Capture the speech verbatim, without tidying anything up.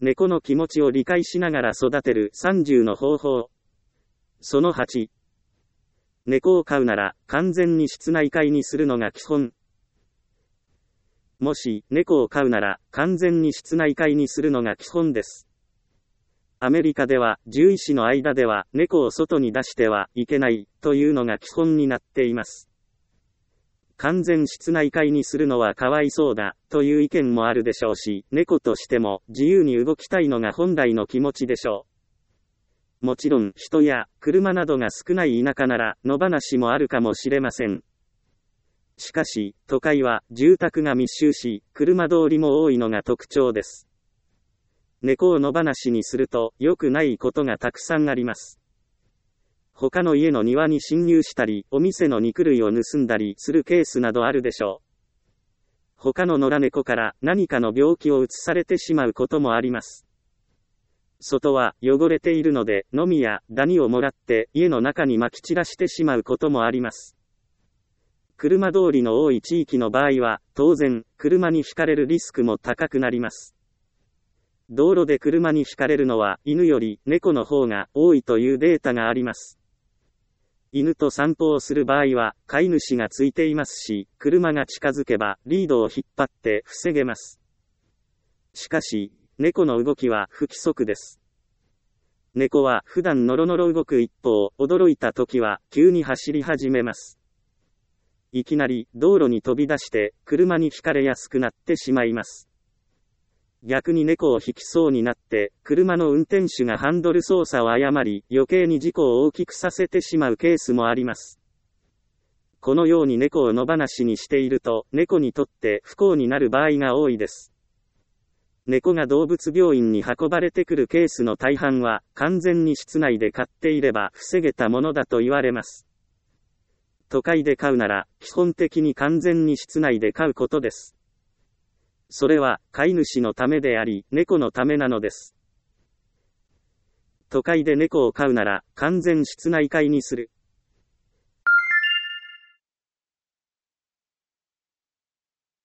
猫の気持ちを理解しながら育てるさんじゅうの方法。そのはち。猫を飼うなら完全に室内飼いにするのが基本。もし猫を飼うなら完全に室内飼いにするのが基本です。アメリカでは獣医師の間では猫を外に出してはいけないというのが基本になっています。完全室内飼いにするのはかわいそうだという意見もあるでしょうし、猫としても自由に動きたいのが本来の気持ちでしょう。もちろん人や車などが少ない田舎なら野放しもあるかもしれません。しかし、都会は住宅が密集し、車通りも多いのが特徴です。猫を野放しにすると良くないことがたくさんあります。他の家の庭に侵入したり、お店の肉類を盗んだりするケースなどあるでしょう。他の野良猫から何かの病気を移されてしまうこともあります。外は汚れているので、ノミやダニをもらって家の中に撒き散らしてしまうこともあります。車通りの多い地域の場合は、当然、車にひかれるリスクも高くなります。道路で車にひかれるのは犬より猫の方が多いというデータがあります。犬と散歩をする場合は飼い主がついていますし、車が近づけばリードを引っ張って防げます。しかし、猫の動きは不規則です。猫は普段ノロノロ動く一方、驚いた時は急に走り始めます。いきなり道路に飛び出して車にひかれやすくなってしまいます。逆に猫を引きそうになって、車の運転手がハンドル操作を誤り、余計に事故を大きくさせてしまうケースもあります。このように猫を野放しにしていると、猫にとって不幸になる場合が多いです。猫が動物病院に運ばれてくるケースの大半は、完全に室内で飼っていれば防げたものだと言われます。都会で飼うなら、基本的に完全に室内で飼うことです。それは飼い主のためであり、猫のためなのです。都会で猫を飼うなら、完全室内飼いにする。